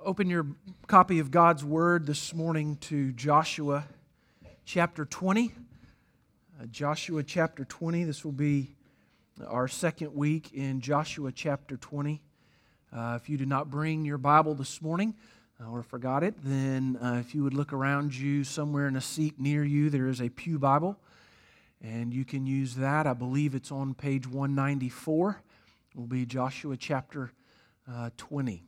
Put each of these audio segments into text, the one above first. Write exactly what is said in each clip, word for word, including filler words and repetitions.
Open your copy of God's Word this morning to Joshua chapter twenty. Uh, Joshua chapter twenty. This will be our second week in Joshua chapter twenty. Uh, if you did not bring your Bible this morning uh, or forgot it, then uh, if you would look around you somewhere in a seat near you, there is a pew Bible, and you can use that. I believe it's on page one ninety-four. It will be Joshua chapter uh, twenty.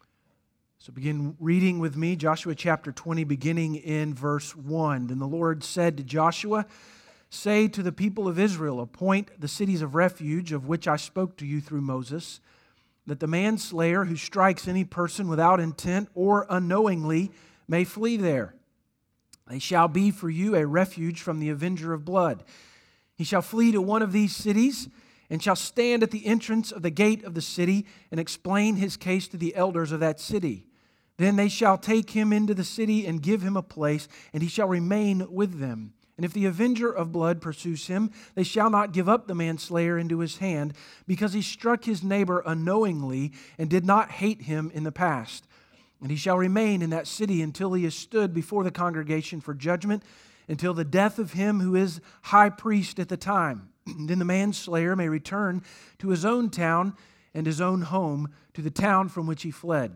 So begin reading with me, Joshua chapter twenty, beginning in verse one. Then the Lord said to Joshua, "Say to the people of Israel, appoint the cities of refuge of which I spoke to you through Moses, that the manslayer who strikes any person without intent or unknowingly may flee there. They shall be for you a refuge from the avenger of blood. He shall flee to one of these cities, and shall stand at the entrance of the gate of the city and explain his case to the elders of that city. Then they shall take him into the city and give him a place, and he shall remain with them. And if the avenger of blood pursues him, they shall not give up the manslayer into his hand, because he struck his neighbor unknowingly and did not hate him in the past. And he shall remain in that city until he is stood before the congregation for judgment, until the death of him who is high priest at the time. Then the manslayer may return to his own town and his own home, to the town from which he fled."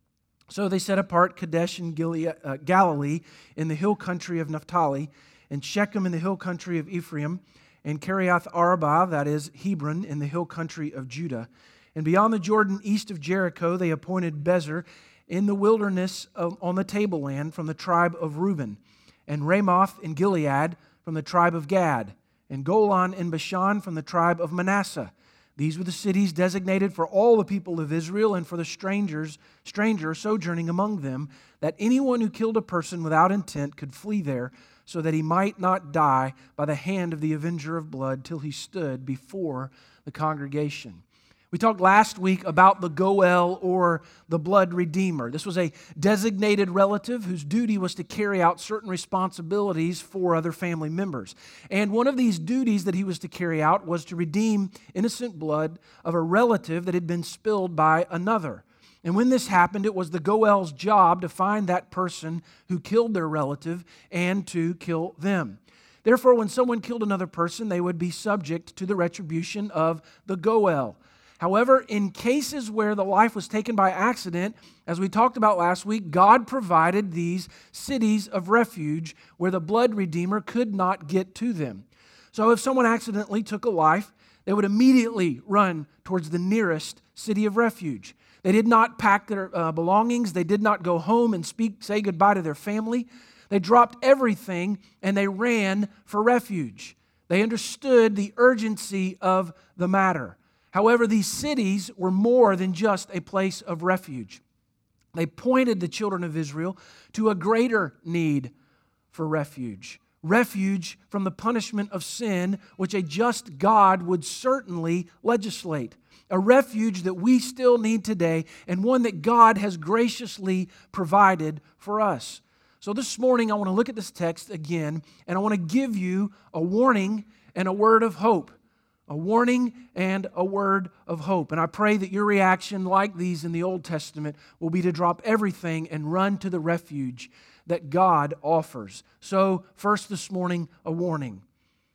So they set apart Kadesh in Gilead, uh, Galilee in the hill country of Naphtali, and Shechem in the hill country of Ephraim, and Kiriath Arba, that is Hebron, in the hill country of Judah. And beyond the Jordan, east of Jericho, they appointed Bezer in the wilderness of, on the tableland from the tribe of Reuben, and Ramoth in Gilead from the tribe of Gad, and Golan in Bashan from the tribe of Manasseh. These were the cities designated for all the people of Israel and for the strangers, stranger sojourning among them, that anyone who killed a person without intent could flee there, so that he might not die by the hand of the avenger of blood till he stood before the congregation. We talked last week about the Goel, or the blood redeemer. This was a designated relative whose duty was to carry out certain responsibilities for other family members. And one of these duties that he was to carry out was to redeem innocent blood of a relative that had been spilled by another. And when this happened, it was the Goel's job to find that person who killed their relative and to kill them. Therefore, when someone killed another person, they would be subject to the retribution of the Goel. However, in cases where the life was taken by accident, as we talked about last week, God provided these cities of refuge where the blood redeemer could not get to them. So if someone accidentally took a life, they would immediately run towards the nearest city of refuge. They did not pack their uh, belongings. They did not go home and speak, say goodbye to their family. They dropped everything and they ran for refuge. They understood the urgency of the matter. However, these cities were more than just a place of refuge. They pointed the children of Israel to a greater need for refuge. Refuge from the punishment of sin, which a just God would certainly legislate. A refuge that we still need today, and one that God has graciously provided for us. So this morning I want to look at this text again, and I want to give you a warning and a word of hope. A warning and a word of hope. And I pray that your reaction, like these in the Old Testament, will be to drop everything and run to the refuge that God offers. So, first this morning, a warning.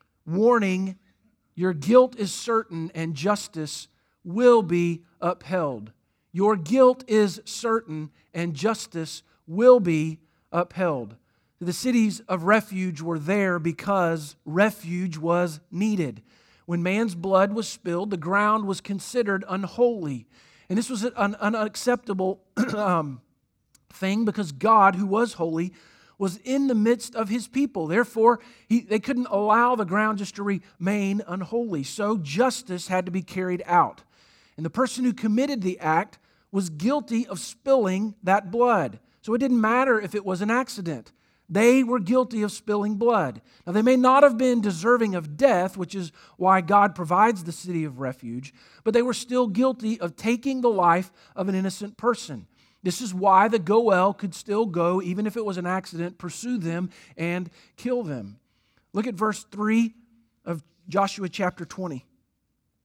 Warning, your guilt is certain and justice will be upheld. Your guilt is certain and justice will be upheld. The cities of refuge were there because refuge was needed. When man's blood was spilled, the ground was considered unholy. And this was an unacceptable um, thing because God, who was holy, was in the midst of His people. Therefore, he, they couldn't allow the ground just to remain unholy. So justice had to be carried out. And the person who committed the act was guilty of spilling that blood. So it didn't matter if it was an accident. They were guilty of spilling blood. Now, they may not have been deserving of death, which is why God provides the city of refuge, but they were still guilty of taking the life of an innocent person. This is why the Goel could still go, even if it was an accident, pursue them and kill them. Look at verse three of Joshua chapter twenty.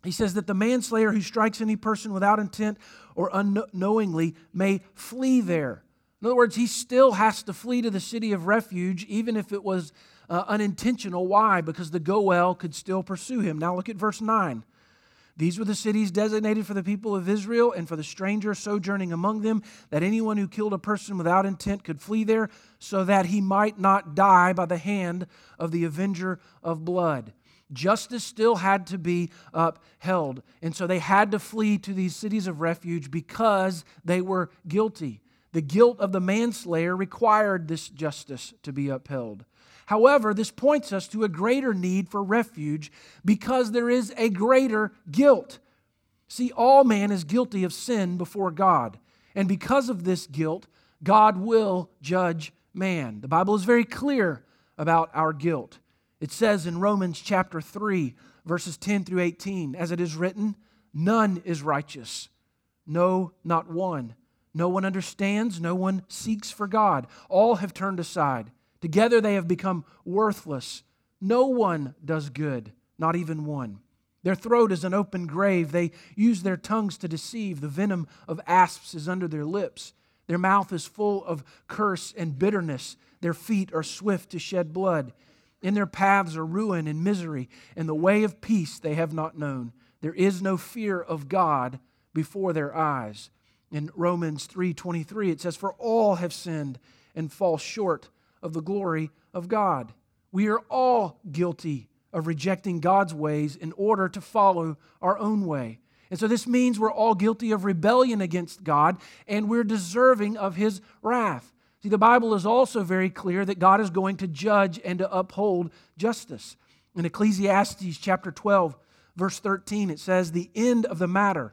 He says that the manslayer who strikes any person without intent or unknowingly may flee there. In other words, he still has to flee to the city of refuge, even if it was uh, unintentional. Why? Because the Goel could still pursue him. Now look at verse nine. These were the cities designated for the people of Israel and for the stranger sojourning among them, that anyone who killed a person without intent could flee there, so that he might not die by the hand of the avenger of blood. Justice still had to be upheld. And so they had to flee to these cities of refuge because they were guilty. The guilt of the manslayer required this justice to be upheld. However, this points us to a greater need for refuge because there is a greater guilt. See, all man is guilty of sin before God. And because of this guilt, God will judge man. The Bible is very clear about our guilt. It says in Romans chapter three, verses ten through eighteen, as it is written, none is righteous, no, not one. No one understands, no one seeks for God. All have turned aside. Together they have become worthless. No one does good, not even one. Their throat is an open grave. They use their tongues to deceive. The venom of asps is under their lips. Their mouth is full of curse and bitterness. Their feet are swift to shed blood. In their paths are ruin and misery, and the way of peace they have not known. There is no fear of God before their eyes. In Romans three twenty-three, it says, for all have sinned and fall short of the glory of God. We are all guilty of rejecting God's ways in order to follow our own way. And so this means we're all guilty of rebellion against God, and we're deserving of His wrath. See, the Bible is also very clear that God is going to judge and to uphold justice. In Ecclesiastes chapter twelve, verse thirteen, it says, the end of the matter,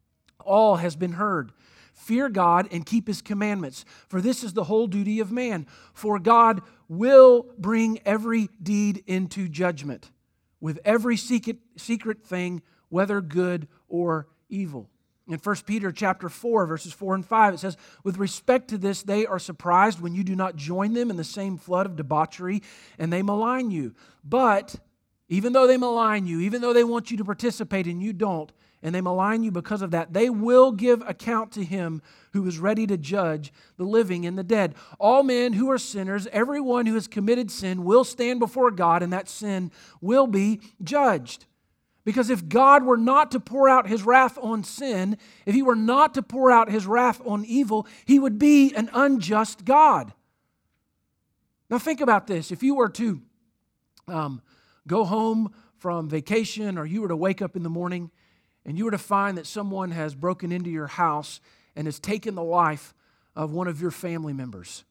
all has been heard. Fear God and keep His commandments, for this is the whole duty of man. For God will bring every deed into judgment, with every secret, secret thing, whether good or evil. In First Peter chapter four, verses four and five, it says, with respect to this, they are surprised when you do not join them in the same flood of debauchery, and they malign you. But even though they malign you, even though they want you to participate and you don't, and they malign you because of that, they will give account to Him who is ready to judge the living and the dead. All men who are sinners, everyone who has committed sin will stand before God, and that sin will be judged. Because if God were not to pour out His wrath on sin, if He were not to pour out His wrath on evil, He would be an unjust God. Now think about this. If you were to um, go home from vacation, or you were to wake up in the morning and you were to find that someone has broken into your house and has taken the life of one of your family members,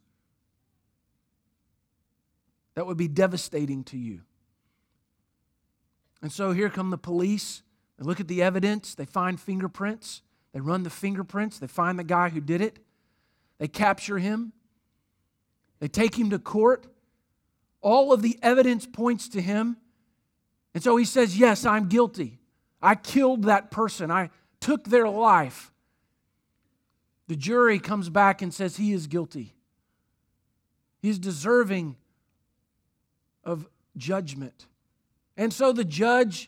that would be devastating to you. And so here come the police. They look at the evidence. They find fingerprints. They run the fingerprints. They find the guy who did it. They capture him. They take him to court. All of the evidence points to him. And so he says, yes, I'm guilty. I killed that person. I took their life. The jury comes back and says he is guilty. He's deserving of judgment. And so the judge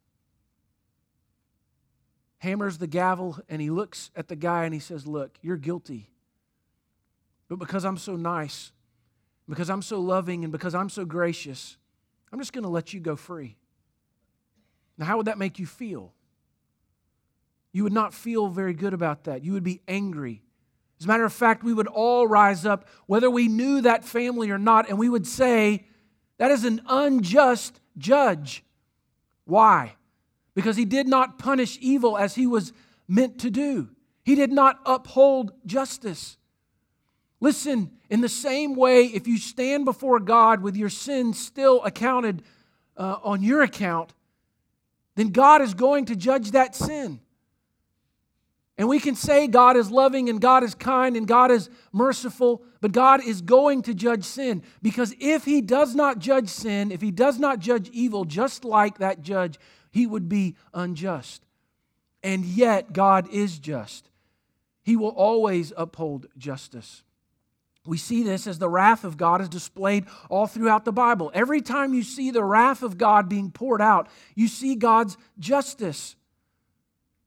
hammers the gavel and he looks at the guy and he says, look, you're guilty. But because I'm so nice, because I'm so loving, and because I'm so gracious, I'm just going to let you go free. Now, how would that make you feel? You would not feel very good about that. You would be angry. As a matter of fact, we would all rise up, whether we knew that family or not, and we would say, that is an unjust judge. Why? Because he did not punish evil as he was meant to do. He did not uphold justice. Listen, in the same way, if you stand before God with your sins still accounted uh, on your account, then God is going to judge that sin. And we can say God is loving and God is kind and God is merciful, but God is going to judge sin. Because if He does not judge sin, if He does not judge evil, just like that judge, He would be unjust. And yet God is just. He will always uphold justice. We see this as the wrath of God is displayed all throughout the Bible. Every time you see the wrath of God being poured out, you see God's justice.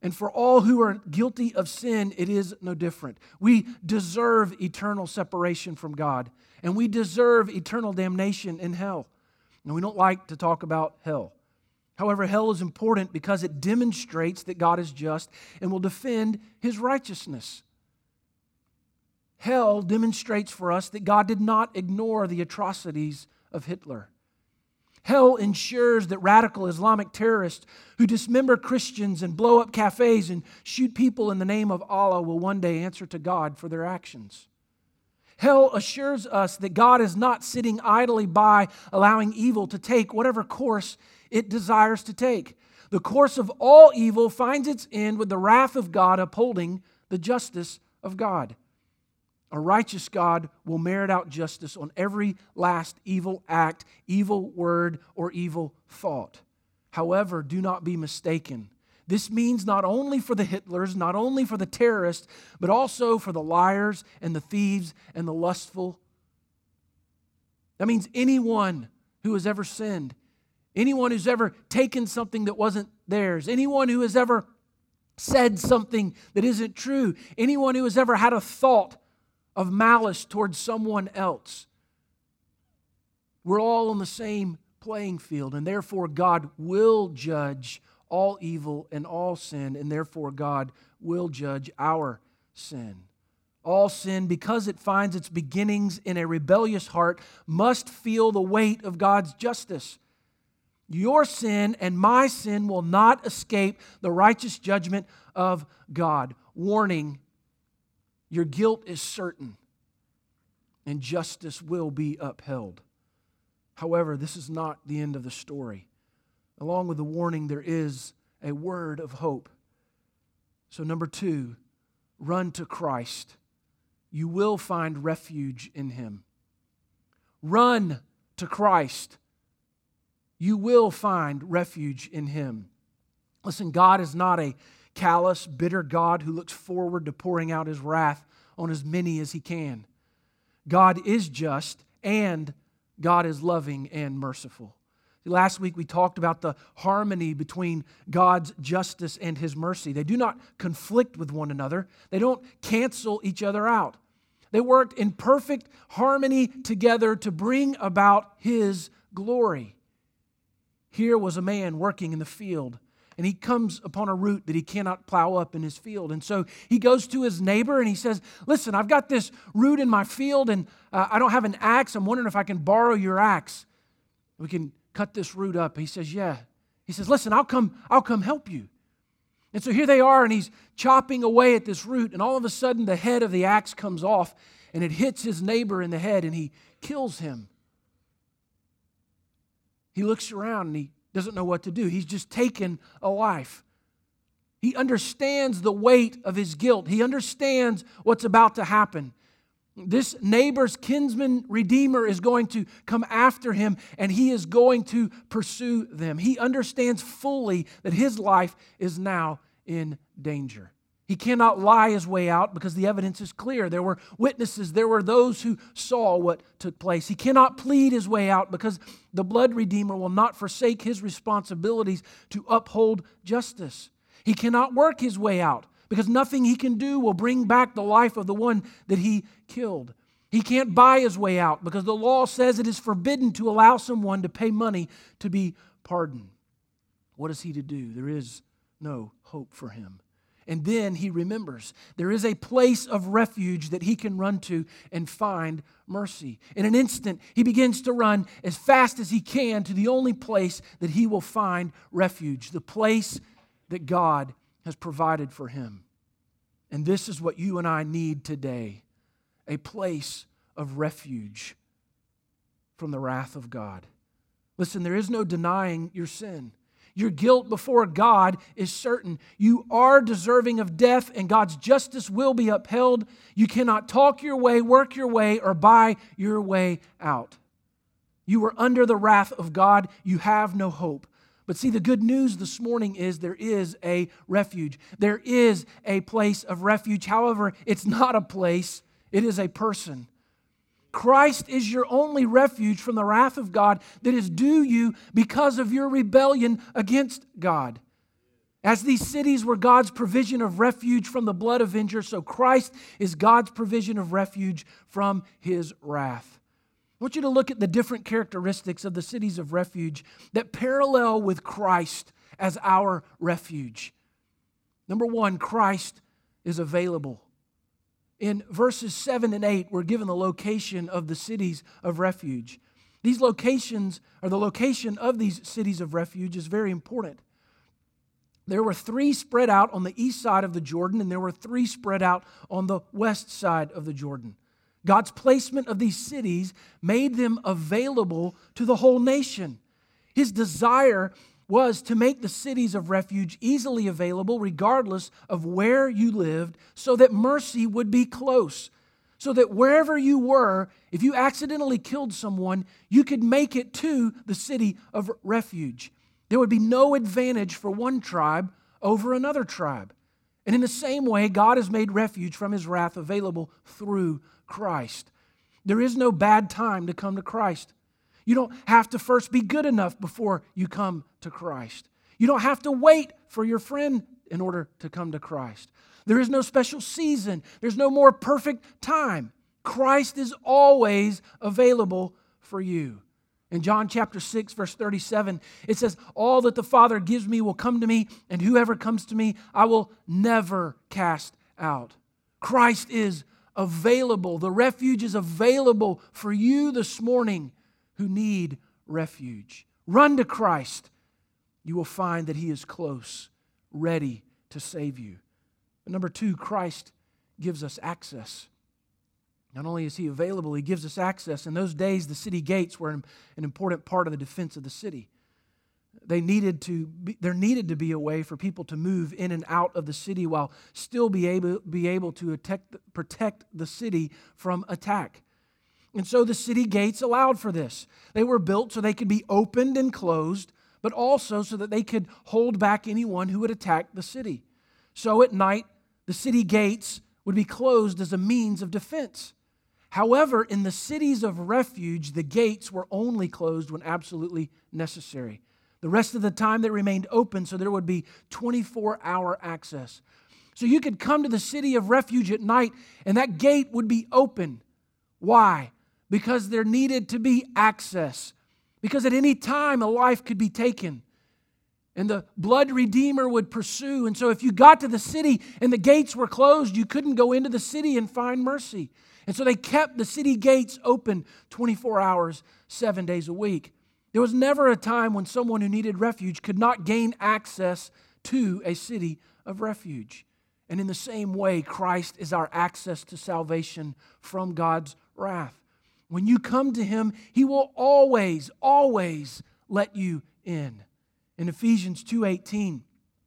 And for all who are guilty of sin, it is no different. We deserve eternal separation from God, and we deserve eternal damnation in hell. And we don't like to talk about hell. However, hell is important because it demonstrates that God is just and will defend His righteousness. Hell demonstrates for us that God did not ignore the atrocities of Hitler. Hell ensures that radical Islamic terrorists who dismember Christians and blow up cafes and shoot people in the name of Allah will one day answer to God for their actions. Hell assures us that God is not sitting idly by, allowing evil to take whatever course it desires to take. The course of all evil finds its end with the wrath of God upholding the justice of God. A righteous God will merit out justice on every last evil act, evil word, or evil thought. However, do not be mistaken. This means not only for the Hitlers, not only for the terrorists, but also for the liars and the thieves and the lustful. That means anyone who has ever sinned, anyone who's ever taken something that wasn't theirs, anyone who has ever said something that isn't true, anyone who has ever had a thought of malice towards someone else. We're all on the same playing field, and therefore God will judge all evil and all sin, and therefore God will judge our sin. All sin, because it finds its beginnings in a rebellious heart, must feel the weight of God's justice. Your sin and my sin will not escape the righteous judgment of God. Warning, your guilt is certain, and justice will be upheld. However, this is not the end of the story. Along with the warning, there is a word of hope. So number two, run to Christ. You will find refuge in Him. Run to Christ. You will find refuge in Him. Listen, God is not a callous, bitter God who looks forward to pouring out His wrath on as many as He can. God is just, and God is loving and merciful. Last week we talked about the harmony between God's justice and His mercy. They do not conflict with one another. They don't cancel each other out. They worked in perfect harmony together to bring about His glory. Here was a man working in the field, and he comes upon a root that he cannot plow up in his field. And so he goes to his neighbor and he says, listen, I've got this root in my field and uh, I don't have an axe. I'm wondering if I can borrow your axe. We can cut this root up. He says, yeah. He says, listen, I'll come, I'll come help you. And so here they are, and he's chopping away at this root, and all of a sudden the head of the axe comes off and it hits his neighbor in the head and he kills him. He looks around and he doesn't know what to do. He's just taken a life. He understands the weight of his guilt. He understands what's about to happen. This neighbor's kinsman redeemer is going to come after him, and he is going to pursue them. He understands fully that his life is now in danger. He cannot lie his way out because the evidence is clear. There were witnesses. There were those who saw what took place. He cannot plead his way out because the blood redeemer will not forsake his responsibilities to uphold justice. He cannot work his way out because nothing he can do will bring back the life of the one that he killed. He can't buy his way out because the law says it is forbidden to allow someone to pay money to be pardoned. What is he to do? There is no hope for him. And then he remembers there is a place of refuge that he can run to and find mercy. In an instant, he begins to run as fast as he can to the only place that he will find refuge, the place that God has provided for him. And this is what you and I need today, a place of refuge from the wrath of God. Listen, there is no denying your sin. Your guilt before God is certain. You are deserving of death, and God's justice will be upheld. You cannot talk your way, work your way, or buy your way out. You are under the wrath of God. You have no hope. But see, the good news this morning is there is a refuge. There is a place of refuge. However, it's not a place. It is a person. Christ is your only refuge from the wrath of God that is due you because of your rebellion against God. As these cities were God's provision of refuge from the blood avenger, so Christ is God's provision of refuge from His wrath. I want you to look at the different characteristics of the cities of refuge that parallel with Christ as our refuge. Number one, Christ is available. In verses seven and eight, we're given the location of the cities of refuge. These locations, or the location of these cities of refuge, is very important. There were three spread out on the east side of the Jordan, and there were three spread out on the west side of the Jordan. God's placement of these cities made them available to the whole nation. His desire was to make the cities of refuge easily available regardless of where you lived, so that mercy would be close. So that wherever you were, if you accidentally killed someone, you could make it to the city of refuge. There would be no advantage for one tribe over another tribe. And in the same way, God has made refuge from His wrath available through Christ. There is no bad time to come to Christ. You don't have to first be good enough before you come to Christ. You don't have to wait for your friend in order to come to Christ. There is no special season. There's no more perfect time. Christ is always available for you. In John chapter six, verse thirty-seven, it says, "All that the Father gives me will come to me, and whoever comes to me, I will never cast out." Christ is available. The refuge is available for you this morning who need refuge. Run to Christ. You will find that He is close, ready to save you. But number two, Christ gives us access. Not only is He available, He gives us access. In those days, the city gates were an important part of the defense of the city. They needed to be, there needed to be a way for people to move in and out of the city while still be able, be able to protect, protect the city from attack. And so the city gates allowed for this. They were built so they could be opened and closed, but also so that they could hold back anyone who would attack the city. So at night, the city gates would be closed as a means of defense. However, in the cities of refuge, the gates were only closed when absolutely necessary. The rest of the time, they remained open, so there would be twenty-four hour access. So you could come to the city of refuge at night, and that gate would be open. Why? Because there needed to be access. Because at any time, a life could be taken. And the blood redeemer would pursue. And so if you got to the city and the gates were closed, you couldn't go into the city and find mercy. And so they kept the city gates open twenty-four hours, seven days a week. There was never a time when someone who needed refuge could not gain access to a city of refuge. And in the same way, Christ is our access to salvation from God's wrath. When you come to Him, He will always, always let you in. In Ephesians two eighteen,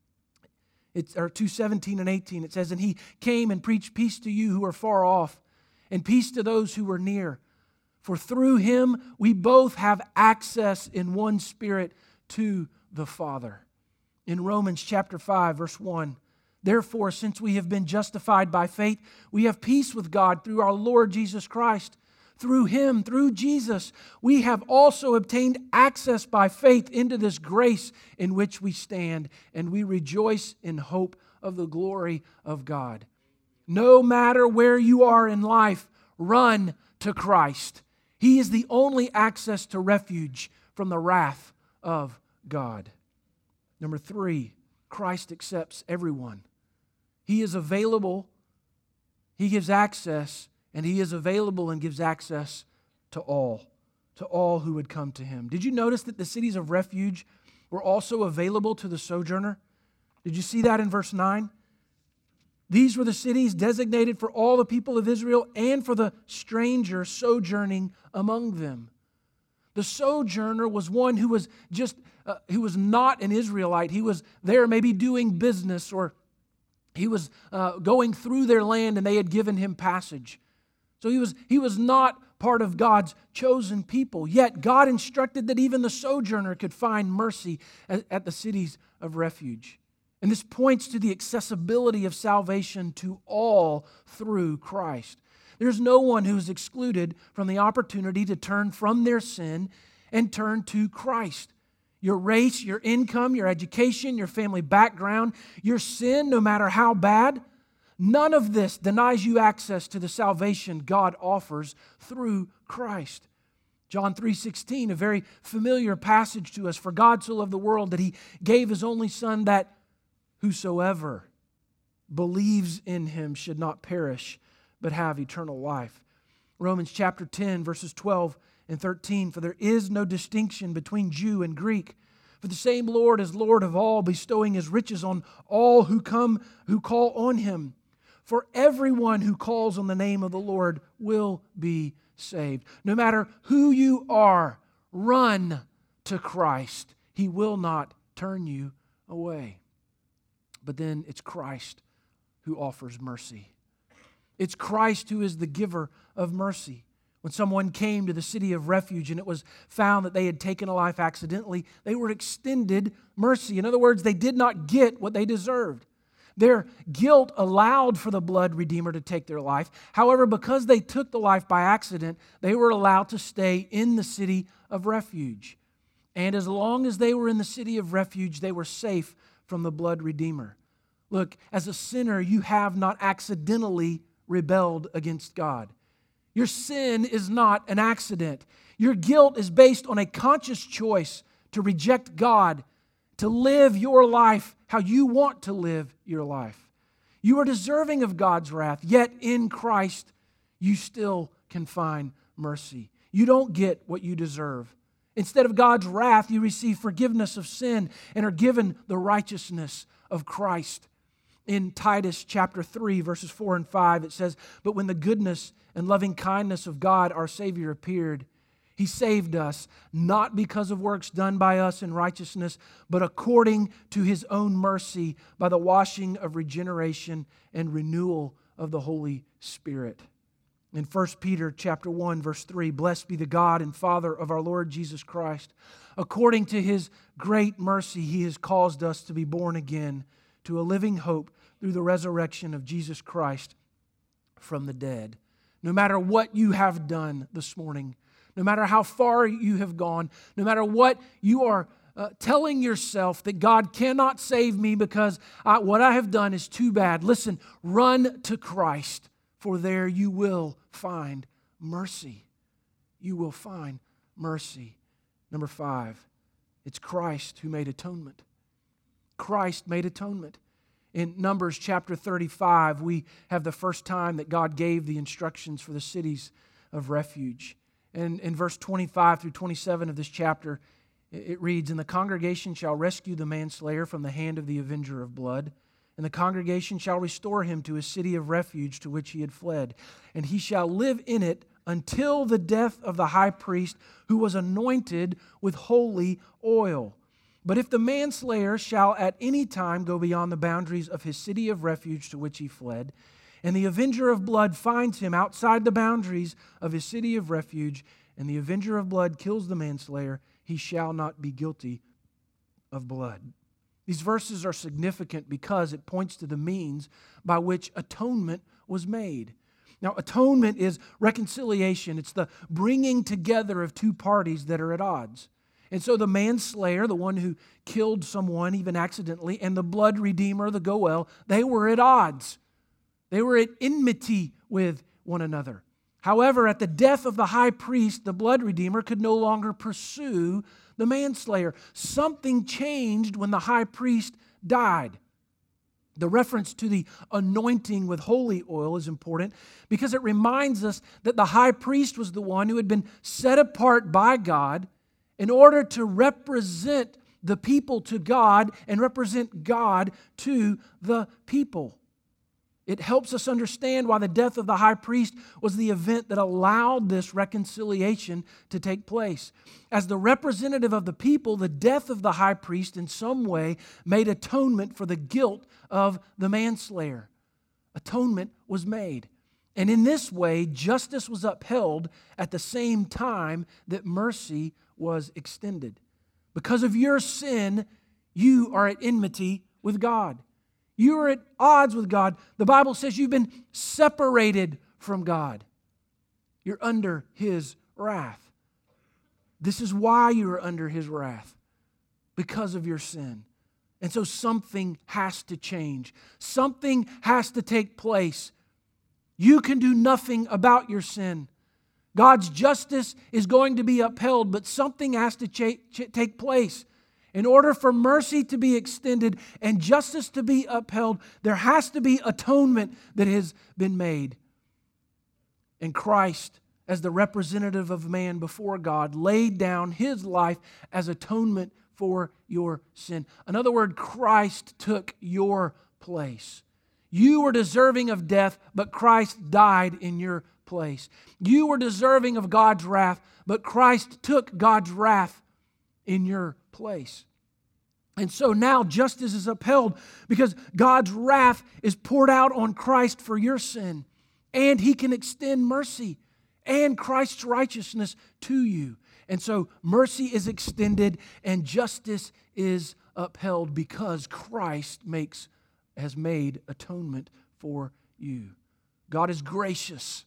it's, or two seventeen and eighteen, it says, "And He came and preached peace to you who are far off, and peace to those who were near. For through Him we both have access in one Spirit to the Father." In Romans chapter five, verse one, "Therefore, since we have been justified by faith, we have peace with God through our Lord Jesus Christ. Through Him, through Jesus, we have also obtained access by faith into this grace in which we stand, and we rejoice in hope of the glory of God." No matter where you are in life, run to Christ. He is the only access to refuge from the wrath of God. Number three, Christ accepts everyone. He is available, He gives access, and He is available and gives access to all, to all who would come to Him. Did you notice that the cities of refuge were also available to the sojourner? Did you see that in verse nine? These were the cities designated for all the people of Israel and for the stranger sojourning among them. The sojourner was one who was just, uh, who was not an Israelite. He was there maybe doing business, or he was uh, going through their land and they had given him passage. So he was, he was not part of God's chosen people. Yet God instructed that even the sojourner could find mercy at, at the cities of refuge. And this points to the accessibility of salvation to all through Christ. There's no one who's excluded from the opportunity to turn from their sin and turn to Christ. your race, your income, your education, your family background, your sin, no matter how bad, none of this denies you access to the salvation God offers through Christ. John three sixteen, a very familiar passage to us. For God so loved the world that He gave His only Son, that whosoever believes in Him should not perish, but have eternal life. Romans chapter ten, verses twelve and thirteen, for there is no distinction between Jew and Greek, for the same Lord is Lord of all, bestowing His riches on all who come, who call on Him. For everyone who calls on the name of the Lord will be saved. No matter who you are, run to Christ. He will not turn you away. But then it's Christ who offers mercy. It's Christ who is the giver of mercy. When someone came to the city of refuge and it was found that they had taken a life accidentally, they were extended mercy. In other words, they did not get what they deserved. Their guilt allowed for the blood redeemer to take their life. However, because they took the life by accident, they were allowed to stay in the city of refuge. And as long as they were in the city of refuge, they were safe from the blood redeemer. Look, as a sinner, you have not accidentally rebelled against God. Your sin is not an accident. Your guilt is based on a conscious choice to reject God, to live your life how you want to live your life. You are deserving of God's wrath, yet in Christ you still can find mercy. You don't get what you deserve. Instead of God's wrath, you receive forgiveness of sin and are given the righteousness of Christ. In Titus chapter three, verses four and five, it says, but when the goodness and loving kindness of God our Savior appeared, He saved us, not because of works done by us in righteousness, but according to His own mercy, by the washing of regeneration and renewal of the Holy Spirit. In First Peter chapter one, verse three, blessed be the God and Father of our Lord Jesus Christ. According to His great mercy, He has caused us to be born again to a living hope through the resurrection of Jesus Christ from the dead. No matter what you have done this morning, no matter how far you have gone, no matter what you are uh, telling yourself that God cannot save me because I, what I have done is too bad. Listen, run to Christ, for there you will find mercy. You will find mercy. Number five, it's Christ who made atonement. Christ made atonement. In Numbers chapter thirty-five, we have the first time that God gave the instructions for the cities of refuge. And in verse twenty-five through twenty-seven of this chapter, it reads, and the congregation shall rescue the manslayer from the hand of the avenger of blood, and the congregation shall restore him to his city of refuge to which he had fled, and he shall live in it until the death of the high priest who was anointed with holy oil. But if the manslayer shall at any time go beyond the boundaries of his city of refuge to which he fled, and the avenger of blood finds him outside the boundaries of his city of refuge, and the avenger of blood kills the manslayer, he shall not be guilty of blood. These verses are significant because it points to the means by which atonement was made. Now, atonement is reconciliation. It's the bringing together of two parties that are at odds. And so the manslayer, the one who killed someone even accidentally, and the blood redeemer, the Goel, they were at odds. They were at enmity with one another. However, at the death of the high priest, the blood redeemer could no longer pursue the manslayer. Something changed when the high priest died. The reference to the anointing with holy oil is important because it reminds us that the high priest was the one who had been set apart by God in order to represent the people to God and represent God to the people. It helps us understand why the death of the high priest was the event that allowed this reconciliation to take place. As the representative of the people, the death of the high priest in some way made atonement for the guilt of the manslayer. Atonement was made. And in this way, justice was upheld at the same time that mercy was extended. Because of your sin, you are at enmity with God. You are at odds with God. The Bible says you've been separated from God. You're under His wrath. This is why you are under His wrath. because of your sin. And so something has to change. Something has to take place. You can do nothing about your sin. God's justice is going to be upheld, but something has to ch- ch- take place. In order for mercy to be extended and justice to be upheld, there has to be atonement that has been made. And Christ, as the representative of man before God, laid down His life as atonement for your sin. In other words, Christ took your place. You were deserving of death, but Christ died in your place. You were deserving of God's wrath, but Christ took God's wrath in your place. And so now justice is upheld because God's wrath is poured out on Christ for your sin. And He can extend mercy and Christ's righteousness to you. And so mercy is extended and justice is upheld because Christ makes, has made atonement for you. God is gracious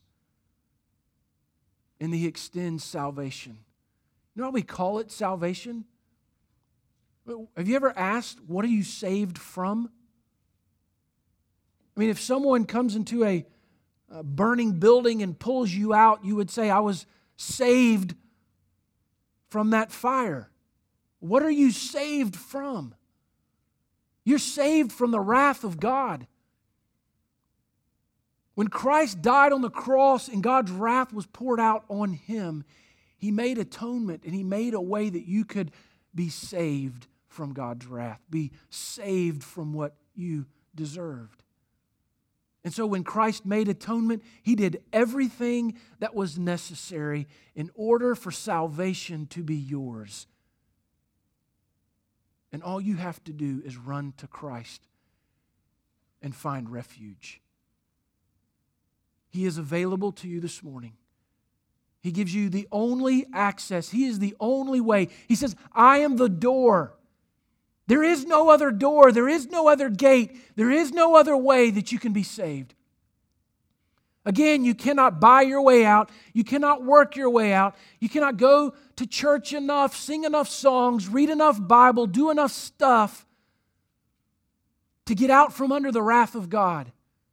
and He extends salvation. You know how we call it salvation? Have you ever asked, what are you saved from? I mean, if someone comes into a, a burning building and pulls you out, you would say, I was saved from that fire. What are you saved from? You're saved from the wrath of God. When Christ died on the cross and God's wrath was poured out on Him, He made atonement and He made a way that you could be saved from God's wrath, be saved from what you deserved. And so when Christ made atonement, He did everything that was necessary in order for salvation to be yours. And all you have to do is run to Christ and find refuge. He is available to you this morning. He gives you the only access. He is the only way. He says, I am the door. There is no other door. There is no other gate. There is no other way that you can be saved. Again, you cannot buy your way out. You cannot work your way out. You cannot go to church enough, sing enough songs, read enough Bible, do enough stuff to get out from under the wrath of God.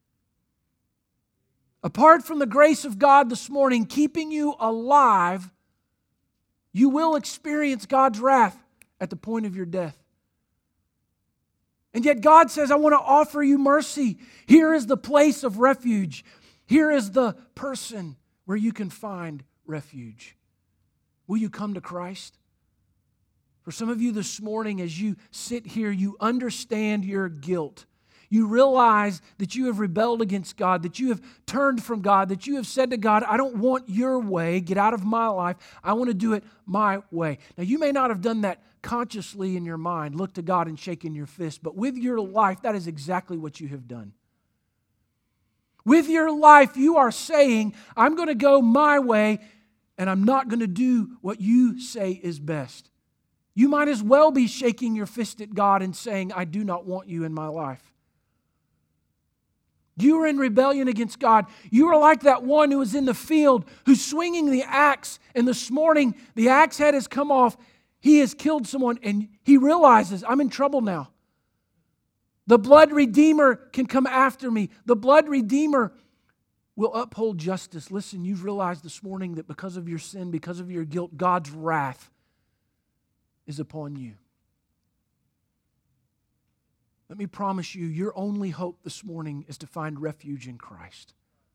Apart from the grace of God this morning keeping you alive, you will experience God's wrath at the point of your death. And yet God says, I want to offer you mercy. Here is the place of refuge. Here is the person where you can find refuge. Will you come to Christ? For some of you this morning, as you sit here, you understand your guilt. You realize that you have rebelled against God, that you have turned from God, that you have said to God, I don't want your way. Get out of my life. I want to do it my way. Now, you may not have done that consciously in your mind, look to God and shaking your fist, but with your life, that is exactly what you have done. With your life, you are saying, I'm going to go my way, and I'm not going to do what you say is best. You might as well be shaking your fist at God and saying, I do not want you in my life. You are in rebellion against God. You are like that one who is in the field, who's swinging the axe, and this morning the axe head has come off. He has killed someone, and he realizes, I'm in trouble now. The blood redeemer can come after me. The blood redeemer will uphold justice. Listen, you've realized this morning that because of your sin, because of your guilt, God's wrath is upon you. Let me promise you, your only hope this morning is to find refuge in Christ.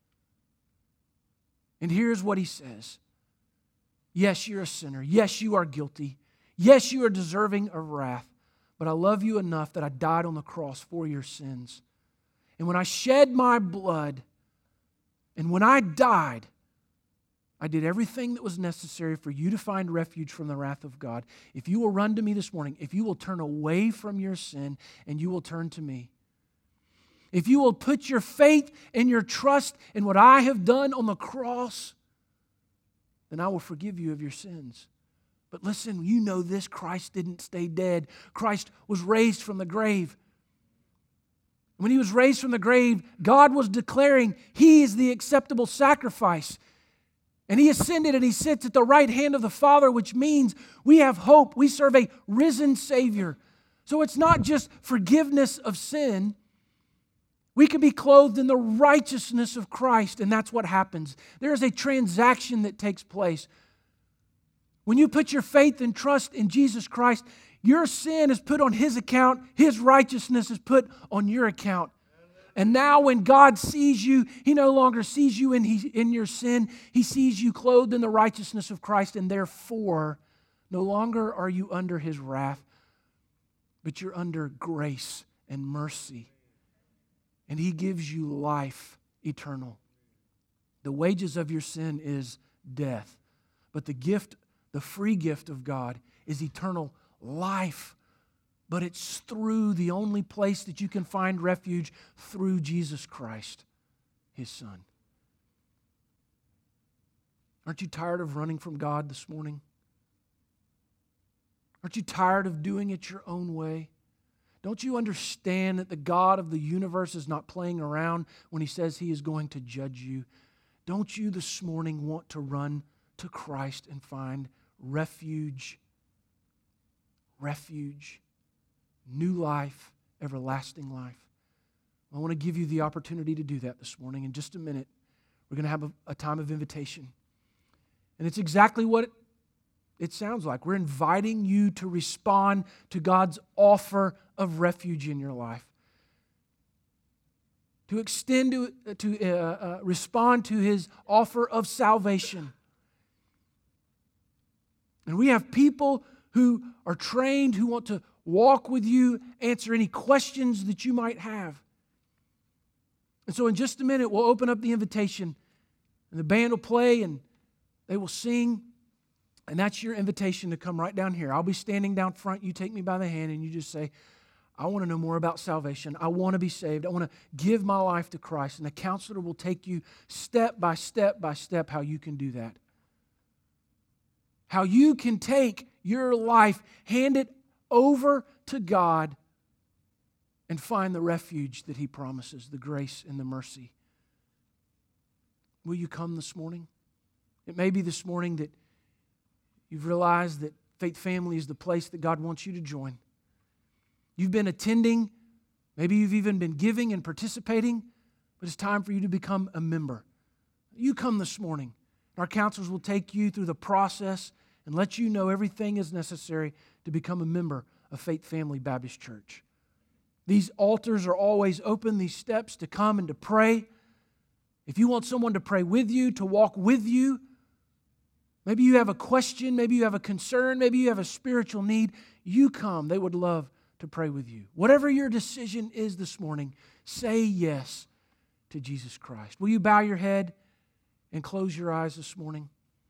And here's what He says. Yes, you're a sinner. Yes, you are guilty. Yes, you are deserving of wrath. But I love you enough that I died on the cross for your sins. And when I shed my blood, and when I died, I did everything that was necessary for you to find refuge from the wrath of God. If you will run to me this morning, if you will turn away from your sin and you will turn to me, if you will put your faith and your trust in what I have done on the cross, then I will forgive you of your sins. But listen, you know this, Christ didn't stay dead. Christ was raised from the grave. When He was raised from the grave, God was declaring He is the acceptable sacrifice. And He ascended and He sits at the right hand of the Father, which means we have hope. We serve a risen Savior. So it's not just forgiveness of sin. We can be clothed in the righteousness of Christ, and that's what happens. There is a transaction that takes place. When you put your faith and trust in Jesus Christ, your sin is put on His account. His righteousness is put on your account. And now when God sees you, He no longer sees you in, he, in your sin. He sees you clothed in the righteousness of Christ, and therefore no longer are you under His wrath, but you're under grace and mercy. And He gives you life eternal. The wages of your sin is death, but the gift, the free gift of God is eternal life. But it's through the only place that you can find refuge, through Jesus Christ, His Son. Aren't you tired of running from God this morning? Aren't you tired of doing it your own way? Don't you understand that the God of the universe is not playing around when He says He is going to judge you? Don't you this morning want to run to Christ and find refuge? Refuge. New life, everlasting life. I want to give you the opportunity to do that this morning. In just a minute, we're going to have a, a time of invitation. And it's exactly what it, it sounds like. We're inviting you to respond to God's offer of refuge in your life. To extend to, to uh, uh, respond to His offer of salvation. And we have people who are trained, who want to walk with you, answer any questions that you might have. And so in just a minute, we'll open up the invitation, and the band will play, and they will sing, and that's your invitation to come right down here. I'll be standing down front. You take me by the hand, and you just say, I want to know more about salvation. I want to be saved. I want to give my life to Christ. And the counselor will take you step by step by step how you can do that. How you can take your life, hand it over to God, and find the refuge that He promises, the grace and the mercy. Will you come this morning? It may be this morning that you've realized that Faith Family is the place that God wants you to join. You've been attending, maybe you've even been giving and participating, but it's time for you to become a member. You come this morning. Our counselors will take you through the process and let you know everything is necessary to become a member of Faith Family Baptist Church. These altars are always open, these steps to come and to pray. If you want someone to pray with you, to walk with you, maybe you have a question, maybe you have a concern, maybe you have a spiritual need, you come. They would love to pray with you. Whatever your decision is this morning, say yes to Jesus Christ. Will you bow your head and close your eyes this morning?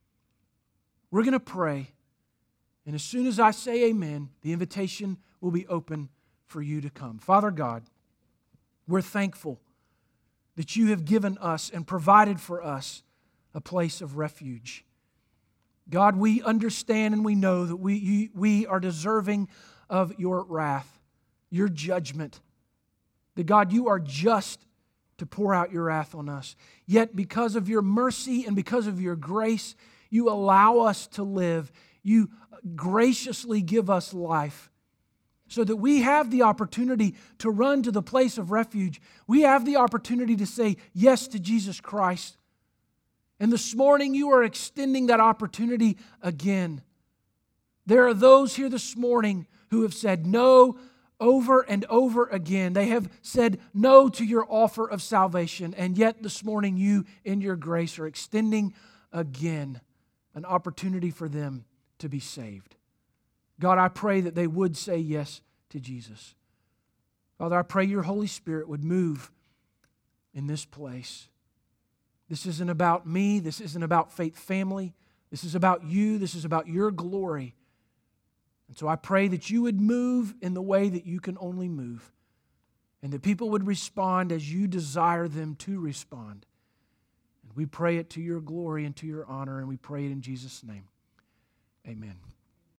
We're going to pray. And as soon as I say amen, the invitation will be open for you to come. Father God, we're thankful that You have given us and provided for us a place of refuge. God, we understand and we know that we, we are deserving of Your wrath, Your judgment. That God, You are just to pour out Your wrath on us. Yet because of Your mercy and because of Your grace, You allow us to live. You graciously give us life so that we have the opportunity to run to the place of refuge. We have the opportunity to say yes to Jesus Christ. And this morning You are extending that opportunity again. There are those here this morning who have said no over and over again. They have said no to Your offer of salvation. And yet this morning You, in Your grace, are extending again an opportunity for them to be saved. God, I pray that they would say yes to Jesus. Father, I pray Your Holy Spirit would move in this place. This isn't about me. This isn't about Faith Family. This is about You. This is about Your glory. And so I pray that You would move in the way that You can only move, and that people would respond as You desire them to respond. And we pray it to Your glory and to Your honor, and we pray it in Jesus' name. Amen.